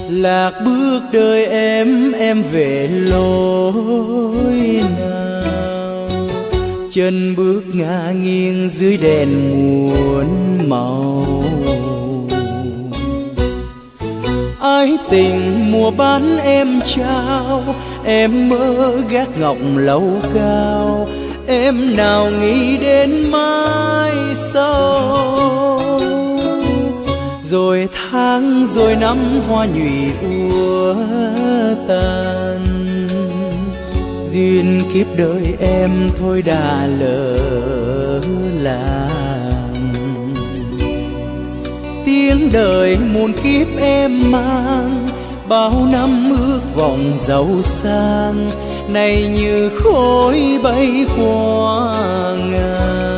lạc bước đời em về lối nào? Chân bước ngả nghiêng dưới đèn muôn màu. Ái tình mùa bán em trao, em mơ gác ngọc lâu cao, em nào nghĩ đến mai sau. Rồi tháng rồi năm hoa nhụy úa tàn, duyên kiếp đời em thôi đã lỡ làng. Tiếng đời muôn kiếp em mang, bao năm ước vọng giàu sang, nay như khói bay qua ngàn.